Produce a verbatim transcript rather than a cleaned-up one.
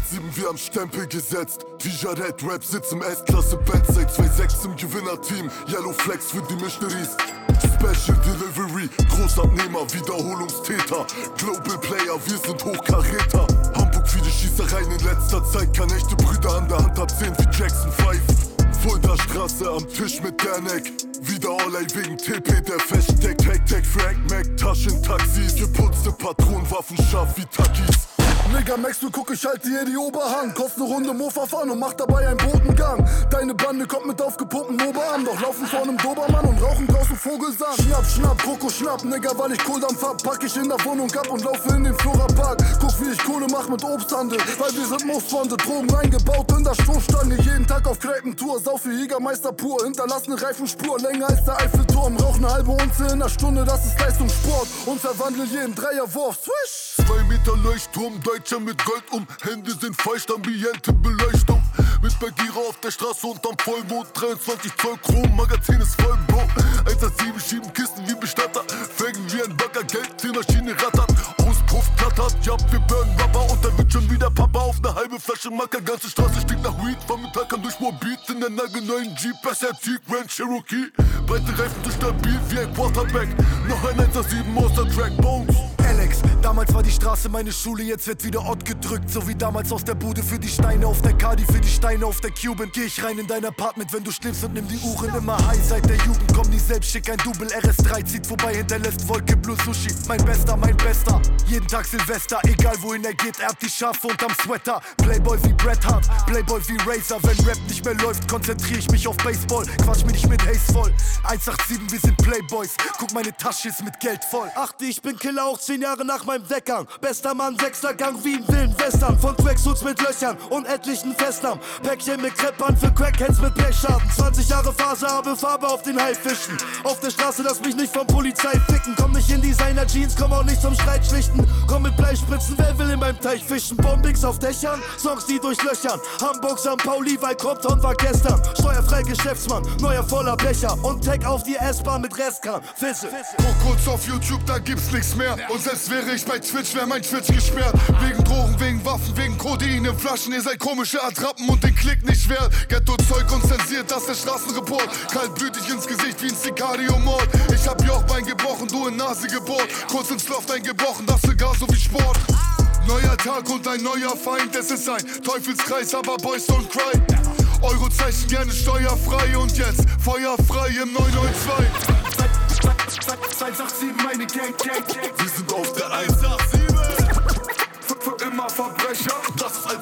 eins sieben, wir haben Stempel gesetzt. Tijaret Rap sitzt im S-Klasse Bett. Seit zwei sechs im Gewinnerteam. Yellow Flex für die Missionaries. Special Delivery, Großabnehmer, Wiederholungstäter. Global Player, wir sind Hochkaräter. Hamburg viele Schießereien in letzter Zeit. Kann echte Brüder an der Hand absehen wie Jackson Five. Fulda Straße am Tisch mit Derneck. Wieder Olay wegen T P, der feststeckt. Hack-Tag, Frank, Mac, Taschen, Taxis. Geputzte Patronen, Waffen scharf wie Takis. Nigga, merkst du, guck, ich halte hier die Oberhand. Kost ne Runde Mofa fahren und mach dabei einen Bodengang. Deine Bande kommt mit aufgepumpten Oberarm. Doch laufen vor nem Dobermann und rauchen draußen Vogelsand. Schnapp, schnapp, Kroko, schnapp, Nigga, weil ich Kohldampf hab. Pack ich in der Wohnung ab und laufe in den Flora-Park. Guck, wie ich Kohle mach mit Obsthandel. Weil wir sind Most Wanted, Drogen reingebaut in der Stoßstange. Jeden Tag auf Kneipentour, sau für Jägermeister pur. Hinterlass ne Reifenspur, länger als der Eiffelturm. Rauch ne halbe Unze in der Stunde, das ist Leistungssport. Und verwandle jeden Dreierwurf, swish! Zwei Meter Leuchtturm, Deutscher mit Gold um. Hände sind feucht, ambiente Beleuchtung. Mit Bagheera auf der Straße unterm Vollmond. dreiundzwanzig Zoll Chrom, Magazin ist voll, Bro. eins acht sieben schieben Kisten wie Bestatter. Fängen wie ein Bagger, Geld, die Maschine rattert. Auspuff plattert, ja, wir burnen Rubber. Und dann wird schon wieder Papa auf ne halbe Flasche Macker. Ganze Straße stinkt nach Weed, fahr mit Tackern durch Moabit. In der nagelneuen Jeep, S R T, Grand Cherokee. Breite Reifen so stabil wie ein Quarterback. Noch ein eins acht sieben Monster Track, Bones. Alex, damals war die Straße meine Schule, jetzt wird wieder Ott gedrückt. So wie damals aus der Bude für die Steine auf der Cardi, für die Steine auf der Cuban. Geh ich rein in dein Apartment, wenn du schläfst und nimm die Uhren immer high. Seit der Jugend komm nie selbst, schick ein Double. R S drei zieht vorbei, hinterlässt Wolke Blue Sushi. Mein Bester, mein Bester, jeden Tag Silvester. Egal wohin er geht, er hat die Schafe unterm Sweater. Playboy wie Bret Hart, Playboy wie Razor. Wenn Rap nicht mehr läuft, konzentriere ich mich auf Baseball. Quatsch mir nicht mit Haze voll. eins acht sieben, wir sind Playboys. Guck, meine Tasche ist mit Geld voll. Achte, ich bin Killer, auch zehn Jahre nach meinem Weggang. Bester Mann, sechster Gang wie im wilden Western. Von Cracksuits mit Löchern und etlichen Festnahmen. Päckchen mit Kreppern für Crackheads mit Blechschaden. zwanzig Jahre Phase, habe Farbe auf den Haifischen. Auf der Straße, lass mich nicht von Polizei ficken. Komm nicht in Designer-Jeans, komm auch nicht zum Streit schlichten. Komm mit Bleispritzen, wer will in meinem Teich fischen? Bombings auf Dächern, Songs, die durchlöchern. Hamburg, Sankt Pauli, weil Compton war gestern. Steuerfrei Geschäftsmann, neuer voller Becher. Und Tag auf die S-Bahn mit Restkran. Fisse. Guck kurz auf YouTube, da gibt's nichts mehr. Und selbst wäre ich bei Twitch, wär mein Twitch gesperrt. Wegen Drogen, wegen Waffen, wegen Kodein in Flaschen. Ihr seid komische Attrappen und den Klick nicht wert. Ghetto-Zeug und zensiert, das ist der Straßenreport. Kaltblütig ins Gesicht wie ein Sicario-Mord. Ich hab Jochbein gebrochen, du in Nase gebohrt. Kurz ins Loft eingebrochen, das sogar so wie Sport. Neuer Tag und ein neuer Feind, es ist ein Teufelskreis, aber Boys don't cry. Eurozeichen gerne steuerfrei und jetzt feuerfrei im neun neun zwei. eins acht sieben, meine Gang, Gang, Gang. Wir sind auf der eins acht sieben. Für, für immer Verbrecher. Das ist ein